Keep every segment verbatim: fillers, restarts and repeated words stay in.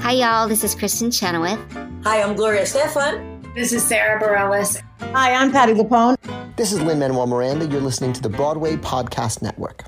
Hi, y'all. This is Kristen Chenoweth. Hi, I'm Gloria Stefan. This is Sarah Bareilles. Hi, I'm Patti LuPone. This is Lin-Manuel Miranda. You're listening to the Broadway Podcast Network.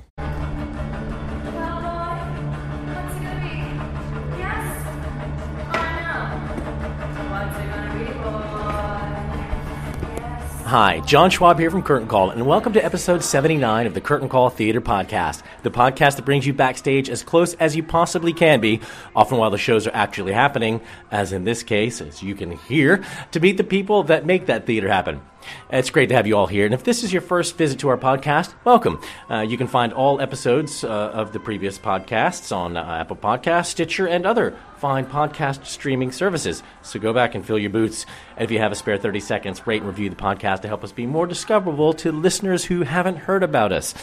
Hi, John Schwab here from Curtain Call, and welcome to episode seventy-nine of the Curtain Call Theater Podcast, the podcast that brings you backstage as close as you possibly can be, often while the shows are actually happening, as in this case, as you can hear, to meet the people that make that theater happen. It's great to have you all here, and if this is your first visit to our podcast, welcome. Uh, you can find all episodes uh, of the previous podcasts on uh, Apple Podcasts, Stitcher, and other fine podcast streaming services. So go back and fill your boots, and if you have a spare thirty seconds, rate and review the podcast to help us be more discoverable to listeners who haven't heard about us.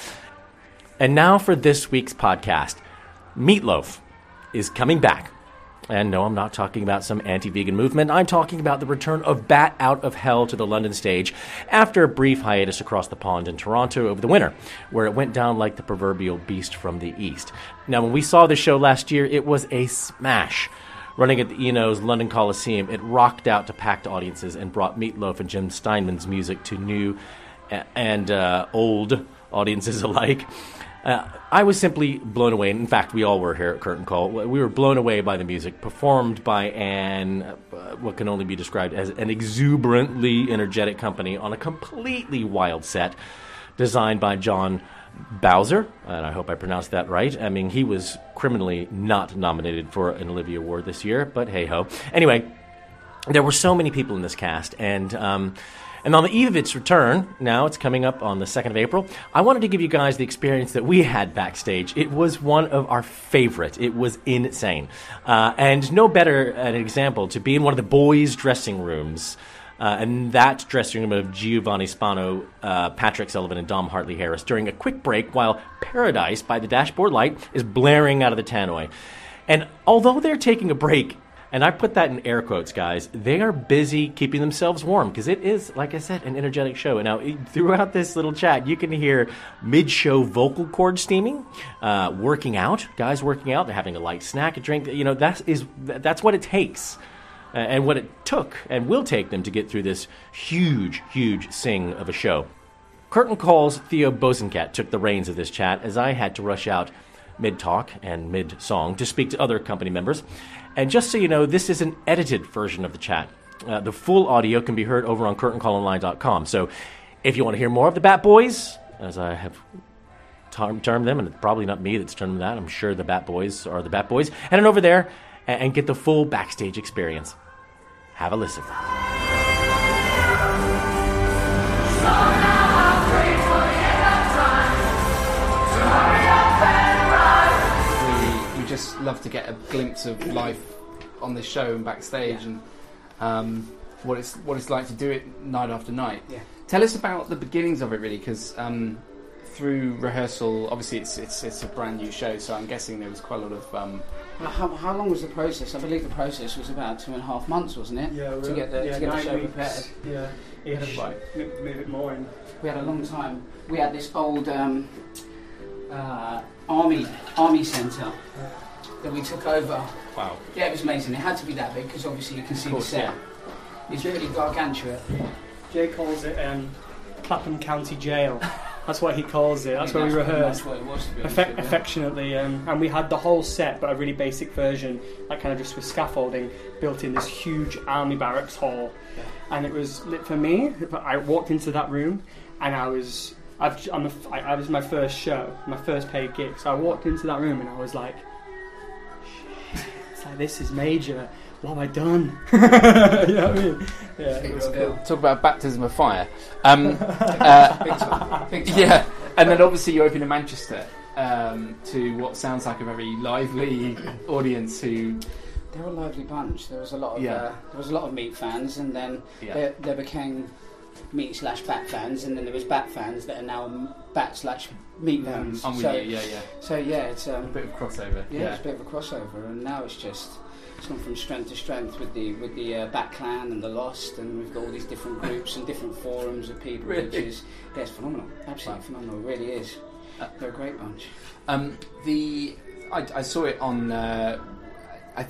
And now for this week's podcast. Meatloaf is coming back. And no, I'm not talking about some anti-vegan movement. I'm talking about the return of Bat Out of Hell to the London stage after a brief hiatus across the pond in Toronto over the winter, where it went down like the proverbial beast from the east. Now, when we saw the show last year, it was a smash. Running at the E N O's London Coliseum, it rocked out to packed audiences and brought Meatloaf and Jim Steinman's music to new and uh, old audiences alike. Uh, I was simply blown away, and in fact, we all were here at Curtain Call. We were blown away by the music, performed by an, uh, what can only be described as an exuberantly energetic company on a completely wild set, designed by John Bowser, and I hope I pronounced that right. I mean, he was criminally not nominated for an Olivier Award this year, but hey-ho. Anyway, there were so many people in this cast, and... Um, And on the eve of its return, now it's coming up on the second of April, I wanted to give you guys the experience that we had backstage. It was one of our favorite. It was insane. Uh, and no better an example to be in one of the boys' dressing rooms, uh, and that dressing room of Giovanni Spano, uh, Patrick Sullivan, and Dom Hartley Harris during a quick break while Paradise by the Dashboard Light is blaring out of the tannoy. And although they're taking a break, and I put that in air quotes, guys, they are busy keeping themselves warm because it is, like I said, an energetic show. And now, throughout this little chat, you can hear mid-show vocal cord steaming, uh, working out, guys working out. They're having a light snack, a drink. You know, that is, that's what it takes uh, and what it took and will take them to get through this huge, huge sing of a show. Curtain Call's Theo Bosanquet took the reins of this chat as I had to rush out mid-talk and mid-song to speak to other company members. And just so you know, this is an edited version of the chat. Uh, the full audio can be heard over on curtain call online dot com. So if you want to hear more of the Bat Boys, as I have term- termed them, and it's probably not me that's termed them that, I'm sure the Bat Boys are the Bat Boys, head on over there and, and get the full backstage experience. Have a listen. Just love to get a glimpse of life on this show and backstage, and um, what it's what it's like to do it night after night. Yeah. Tell us about the beginnings of it, really, because um, through rehearsal, obviously it's it's it's a brand new show, so I'm guessing there was quite a lot of. Um, well, how, how long was the process? I believe the process was about two and a half months, wasn't it? Yeah, to get the yeah, to get the show weeks. prepared. Yeah, you had to Right. move move it more in. We had a long time. We had this old um, uh, army army centre that we took over. Wow. Yeah, it was amazing. It had to be that big because obviously you can see course, the set. yeah. It's really gargantuan. Jay calls it um, Clapham County Jail. That's what he calls it. That's I where mean, we pretty rehearsed. much what it was, to be honest Affec- with you. affectionately, um, and we had the whole set, but a really basic version, like kind of just with scaffolding, built in this huge army barracks hall. Yeah. And it was lit for me. I walked into that room, and I was, I've, I'm a, I, I was my first show, my first paid gig. So I walked into that room, and I was like, shit, it's like this is major. What have I done? You know what I mean? Yeah, it was cool. Talk about baptism of fire. Um, uh, Big time. Big time. yeah, and then obviously you open in Manchester um, to what sounds like a very lively audience who. They were a lively bunch. There was a lot of Yeah. uh, there was a lot of Meat fans, and then Yeah. there, there became Meat slash Bat fans, and then there was Bat fans that are now Bat slash Meat fans. I'm with so, you, yeah, yeah. So yeah, it's um, A bit of crossover. yeah, Yeah, it's a bit of a crossover, and now it's just it's gone from strength to strength with the with the uh, Bat Clan and the Lost, and we've got all these different groups and different forums of people, Really? which is yeah, it's phenomenal, absolutely phenomenal. It really is. Uh, They're a great bunch. Um, the I, I saw it on. Uh, I think it,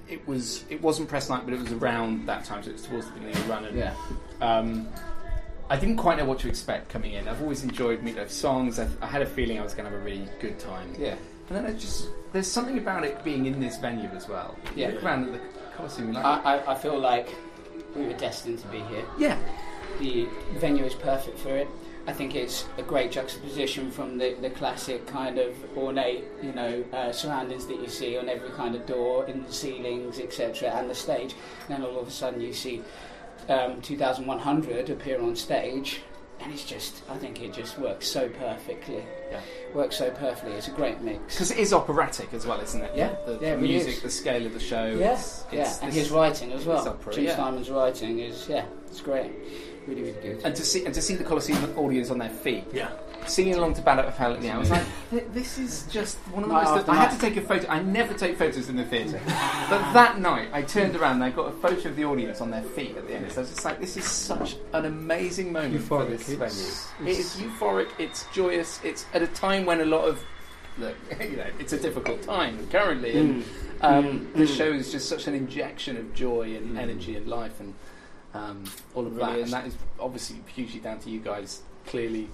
it was it wasn't press night, but it was around that time, so it was towards the beginning of the run. And, Yeah. Um, I didn't quite know what to expect coming in. I've always enjoyed Meatloaf's songs. I, I had a feeling I was going to have a really good time. Yeah. And then I just there's something about it being in this venue as well. You Yeah. look around at the Coliseum, like, I, I, I feel like we were destined to be here. yeah, The venue is perfect for it. I think it's a great juxtaposition from the, the classic kind of ornate, you know, uh, surroundings that you see on every kind of door, in the ceilings, et cetera, and the stage. And then all of a sudden you see um, two thousand one hundred appear on stage, and it's just, I think it just works so perfectly. Yeah. Works so perfectly. It's a great mix. because it is operatic as well, isn't it? Yeah. the, the Yeah, it really music, is. the scale of the show. Yeah, it's, yeah, it's and this- his writing as well. it's opera, Jim yeah. Steinman's writing is, yeah, it's great. Really, really good. And to see and to see the Coliseum audience on their feet, Yeah. singing along to Bad Out of Hell at the end, I was like, "Th- this is just one of the Night most... after I had night. to take a photo. I never take photos in the theatre. But that night, I turned around and I got a photo of the audience on their feet at the end. So I was just like, this is such an amazing moment for Euphoric. this It's- venue. It is euphoric, it's joyous, it's at a time when a lot of... Look, you know, it's a difficult time currently, and um, Mm. the Mm. show is just such an injection of joy and energy and life and um, all of It that, really and is. that is obviously hugely down to you guys. Clearly,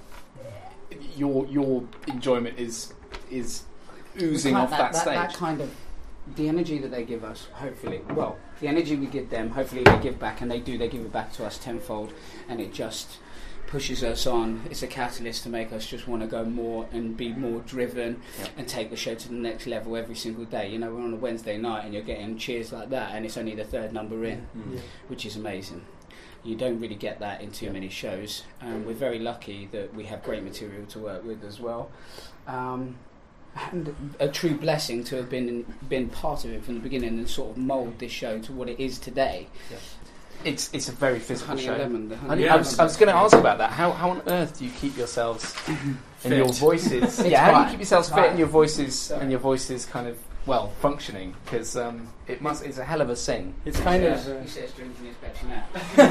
your your enjoyment is is oozing That- off that, that, stage. That kind of the energy that they give us, hopefully, well, the energy we give them, hopefully they give back, and they do. They give it back to us tenfold, and it just pushes us on. It's a catalyst to make us just want to go more and be more driven Yeah. and take the show to the next level every single day. You know, we're on a Wednesday night and you're getting cheers like that, and it's only the third number in, Mm. which is amazing. You don't really get that in too many shows. Um, we're very lucky that we have great material to work with as well. Um, and a true blessing to have been been part of it from the beginning and sort of mould this show to what it is today. It's it's a very physical Honey show. and lemon, the honey Honey, and I was, lemon. I was going to ask about that. How how on earth do you keep yourselves and your voices? It's yeah, how do you fine. keep yourselves It's fit fine. and your voices Sorry. and your voices kind of well functioning? Because um, it must it's a hell of a sing. It's kind Yeah, of uh, he says drinking his Pepsi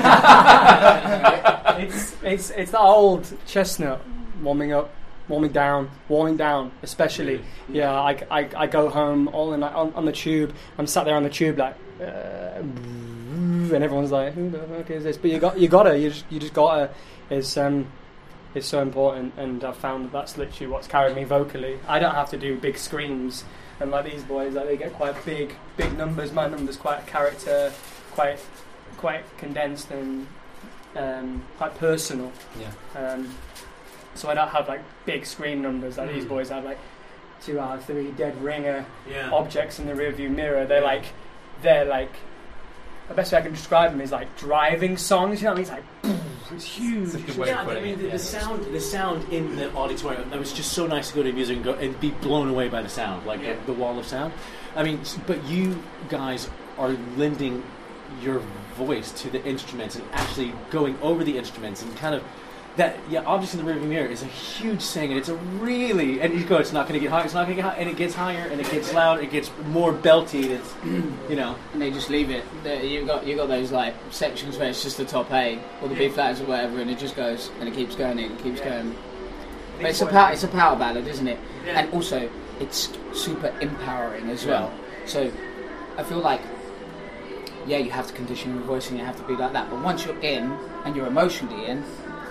now. it's it's it's the old chestnut warming up, warming down, warming down. Especially, yeah. I, I, I go home all in like, on, on the tube. I'm sat there on the tube like, uh, and everyone's like, "Who the fuck is this?" But you got you gotta you just you just gotta. It's um it's so important, and I've found that that's literally what's carried me vocally. I don't have to do big screams, and like these boys, like they get quite big big numbers. My number's quite a character, quite quite condensed and um, quite personal. Yeah. Um, so I don't have like big screen numbers like these boys have, like two out of three dead ringer Yeah. objects in the rearview mirror. They're like, they're like, the best way I can describe them is like driving songs. You know what I mean? It's like, it's huge. It's a good way Yeah, of I putting mean, it. the, yeah. the sound, the sound in the auditorium. It was just so nice to go to a music and go and be blown away by the sound, like Yeah. the, the wall of sound. I mean, s- but you guys are lending your voice to the instruments and actually going over the instruments and kind of that. Yeah, objects in the rearview mirror is a huge thing, and it's a really and you go, it's not going to get high, it's not going to get high, and it gets higher and it gets louder, it gets more belty. It's you know. And they just leave it. There- You got you got those like sections where it's just the top A or the B flats or whatever, and it just goes and it keeps going and it keeps going. But it's a power, it's a power ballad, isn't it? Yeah. And also it's super empowering as well. So I feel like yeah, you have to condition your voice and you have to be like that. But once you're in and you're emotionally in,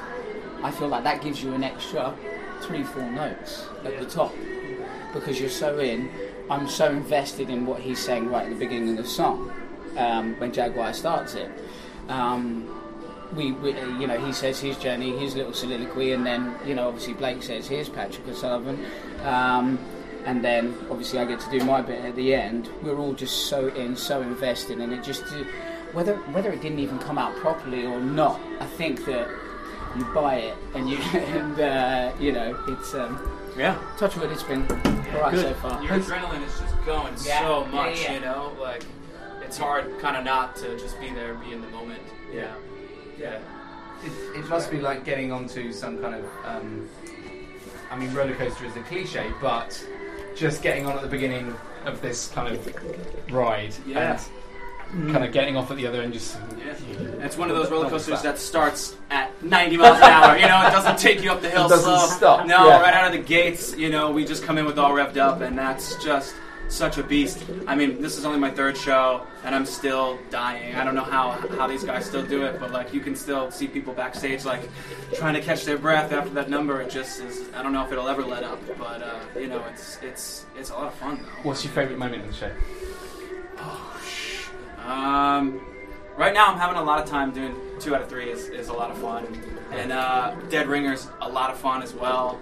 I feel like that gives you an extra three, four notes at the top because you're so in. I'm so invested in what he's saying right at the beginning of the song um, when Jaguar starts it. Um, we, we, you know, he says his journey, his little soliloquy, and then, you know, obviously Blake says here's Patrick O'Sullivan, um, and then obviously I get to do my bit at the end. We're all just so in, so invested, and it just whether whether it didn't even come out properly or not, I think that you buy it and you and uh, you know it's um, Yeah. touch wood. It's been alright Good. so far. Your adrenaline is just going Yeah, so yeah, much, yeah. you know? Like, it's hard kind of not to just be there and be in the moment. Yeah. Yeah. It, it must be like getting onto some kind of, um, I mean, roller coaster is a cliche, but just getting on at the beginning of this kind of ride Yeah. and kind of getting off at the other end. Just Yeah. It's one of those roller coasters that starts at ninety miles an hour, you know? It doesn't take you up the hill It doesn't slow. stop, No, yeah. right out of the gates, you know, we just come in with all revved up, and that's just such a beast. I mean, this is only my third show, and I'm still dying. I don't know how how these guys still do it, but like you can still see people backstage like trying to catch their breath after that number. It just is. I don't know if it'll ever let up, but uh, you know, it's it's it's a lot of fun though. What's your favourite moment in the show? Oh, shit. Um, right now I'm having a lot of time doing two out of three is, is a lot of fun, and uh, Dead Ringer's a lot of fun as well.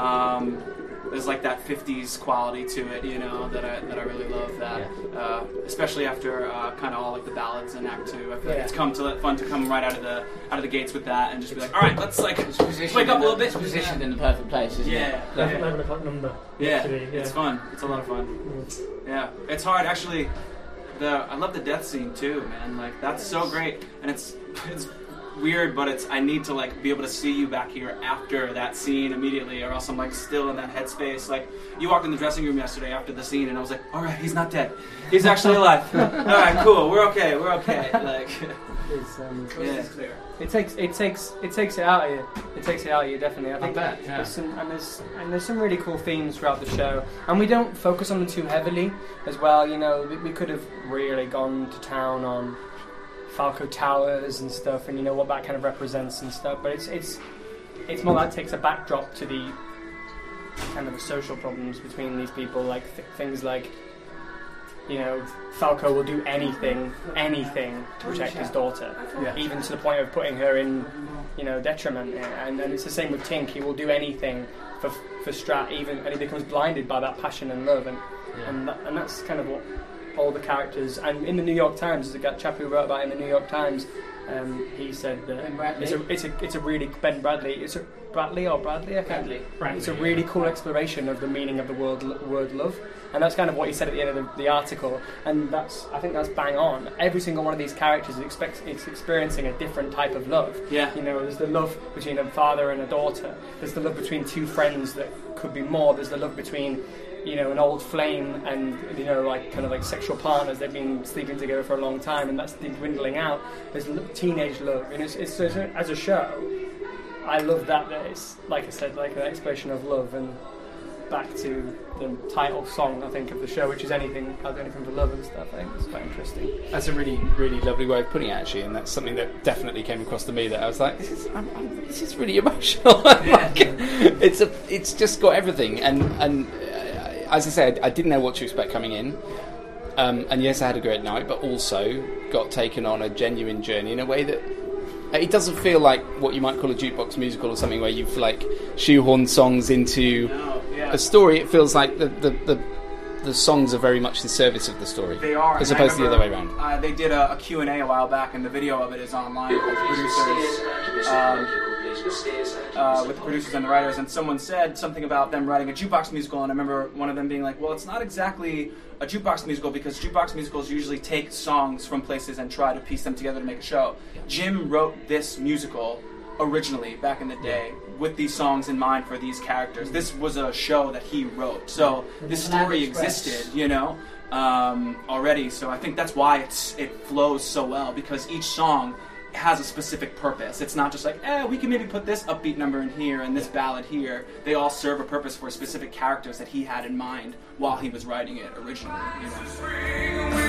Um, there's like that fifties quality to it, you know, that I that I really love. That, uh, especially after uh, kind of all like the ballads in Act Two. I feel like Yeah. it's come to fun to come right out of the out of the gates with that and just be like, all right, let's like It's positioned wake up a in little the- bit. It's positioned in the perfect place, isn't Yeah. it? Yeah. eleven o'clock number. Yeah, Yesterday, yeah. it's fun. It's a lot of fun. Yeah, it's hard actually. The I love the death scene too, man. Like that's so great, and it's it's weird, but it's I need to like be able to see you back here after that scene immediately, or else I'm like still in that headspace. Like you walked in the dressing room yesterday after the scene, and I was like, all right, he's not dead. He's actually alive. All right, cool. We're okay. We're okay. Like, It's, um, yeah. clear. It takes it takes it takes it out of you. It takes it out of you definitely. I think bet, yeah. there's some and there's and there's some really cool themes throughout the show, and we don't focus on them too heavily as well. You know, we, we could have really gone to town on Falco Towers and stuff, and you know what that kind of represents and stuff. But it's it's it's more that takes a backdrop to the kind of the social problems between these people, like th- things like. You know, Falco will do anything, anything to protect his daughter, Yeah. even to the point of putting her in, you know, detriment. And then it's the same with Tink. He will do anything for for Strat, even, and he becomes blinded by that passion and love, and and that, and that's kind of what all the characters. And in the New York Times, there's a chap who wrote about it in the New York Times. Um, he said that Ben Bradley? it's a it's a it's a really Ben Bradley. It's a Bradley or Bradley. I can't- Bradley. It's a really cool exploration of the meaning of the word word love, and that's kind of what he said at the end of the, the article. And that's I think that's bang on. Every single one of these characters is, expect, is experiencing a different type of love. Yeah. You know, there's the love between a father and a daughter. There's the love between two friends that could be more. There's the love between, you know, an old flame and, you know, like kind of like sexual partners. They've been sleeping together for a long time, and that's dwindling out. There's lo- teenage love, and it's, it's, it's as a show. I love that. That it's like I said, like an expression of love, and back to the title song, I think, of the show, which is anything, I'll do anything for love and stuff. I think it's quite interesting. That's a really, really lovely way of putting it, actually, and that's something that definitely came across to me. That I was like, "This is, I'm, I'm, this is really emotional." Like, it's a, it's just got everything, and and uh, as I said, I didn't know what to expect coming in, um, and yes, I had a great night, but also got taken on a genuine journey in a way that. It doesn't feel like what you might call a jukebox musical or something where you've like shoehorned songs into No, yeah. a story. It feels like the, the, the, the songs are very much the service of the story. They are. As and I opposed to the other way remember, around. Uh, they did a, a Q and A a while back, and the video of it is online with the producers, um, uh, with the producers and the writers. And someone said something about them writing a jukebox musical, and I remember one of them being like, "Well, it's not exactly a jukebox musical because jukebox musicals usually take songs from places and try to piece them together to make a show. Jim wrote this musical originally back in the day with these songs in mind for these characters. This was a show that he wrote, so this story existed, you know, um, already. So I think that's why it's it flows so well, because each song has a specific purpose. It's not just like, eh, we can maybe put this upbeat number in here and this ballad here. They all serve a purpose for specific characters that he had in mind while he was writing it originally, you know.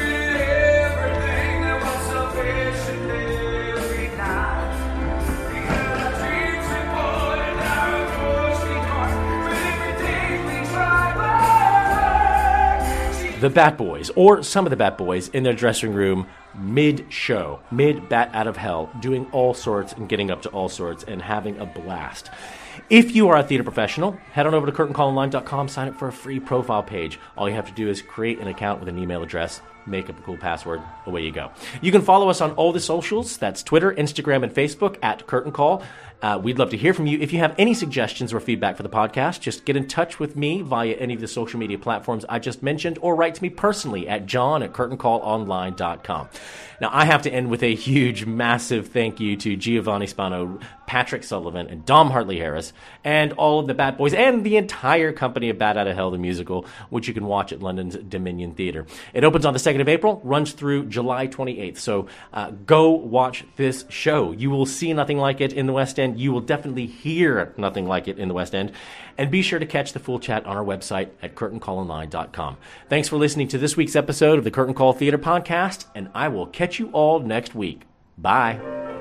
The Bat Boys, or some of the Bat Boys, in their dressing room mid-show, mid-Bat Out of Hell, doing all sorts and getting up to all sorts and having a blast. If you are a theater professional, head on over to curtain call online dot com, sign up for a free profile page. All you have to do is create an account with an email address, make up a cool password, away you go. You can follow us on all the socials. That's Twitter, Instagram, and Facebook at Curtain Call. Uh, we'd love to hear from you. If you have any suggestions or feedback for the podcast, just get in touch with me via any of the social media platforms I just mentioned, or write to me personally at john at curtain call online dot com. Now, I have to end with a huge, massive thank you to Giovanni Spano, Patrick Sullivan and Dom Hartley Harris, and all of the Bat Boys and the entire company of Bat Out of Hell, the musical, which you can watch at London's Dominion Theatre. It opens on the second of April, runs through July twenty-eighth. So uh, go watch this show. You will see nothing like it in the West End. You will definitely hear nothing like it in the West End. And be sure to catch the full chat on our website at curtain call online dot com. Thanks for listening to this week's episode of the Curtain Call Theater Podcast, and I will catch you all next week. Bye.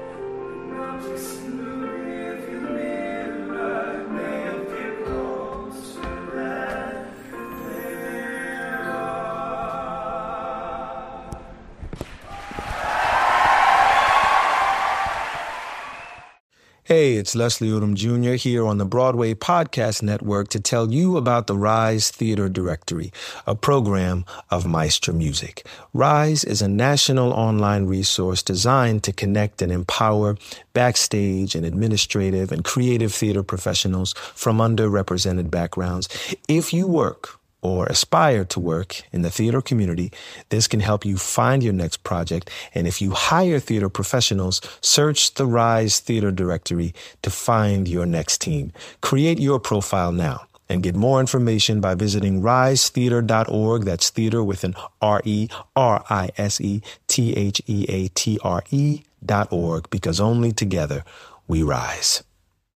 Hey, it's Leslie Odom Junior here on the Broadway Podcast Network to tell you about the Rise Theater Directory, a program of Maestro Music. Rise is a national online resource designed to connect and empower backstage and administrative and creative theater professionals from underrepresented backgrounds. If you work or aspire to work in the theater community, this can help you find your next project. And if you hire theater professionals, search the Rise Theater Directory to find your next team. Create your profile now and get more information by visiting rise theater dot org. That's theater with an R E R I S E T H E A T R E dot org, because only together we rise.